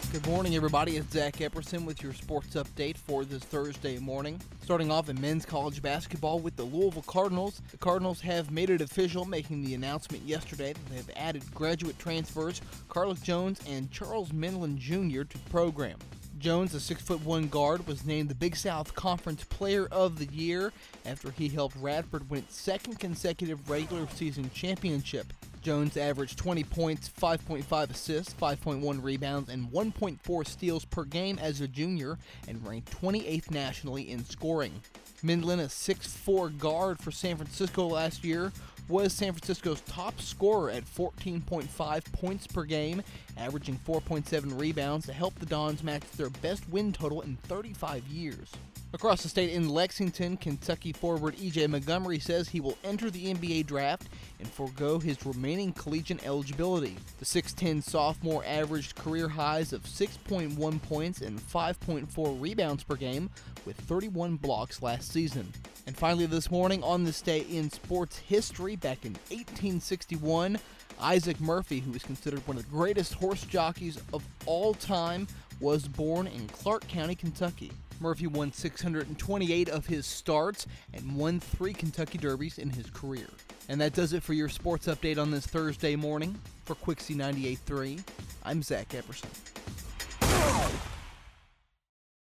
Good morning, everybody. It's Zach Epperson with your sports update for this Thursday morning. Starting off in men's college basketball with the Louisville Cardinals. The Cardinals have made it official, making the announcement yesterday that they have added graduate transfers Carlos Jones and Charles Minlin Jr. to the program. Jones, a 6'1" guard, was named the Big South Conference Player of the Year after he helped Radford win its second consecutive regular season championship. Jones averaged 20 points, 5.5 assists, 5.1 rebounds, and 1.4 steals per game as a junior, and ranked 28th nationally in scoring. Minlin, a 6'4" guard for San Francisco last year, was San Francisco's top scorer at 14.5 points per game, averaging 4.7 rebounds to help the Dons match their best win total in 35 years. Across the state in Lexington, Kentucky forward E.J. Montgomery says he will enter the NBA draft and forego his remaining collegiate eligibility. The 6'10" sophomore averaged career highs of 6.1 points and 5.4 rebounds per game, with 31 blocks last season. And finally this morning, on this day in sports history, back in 1861, Isaac Murphy, who is considered one of the greatest horse jockeys of all time, was born in Clark County, Kentucky. Murphy won 628 of his starts and won 3 Kentucky Derbies in his career. And that does it for your sports update on this Thursday morning. For Quixie 98.3, I'm Zach Epperson.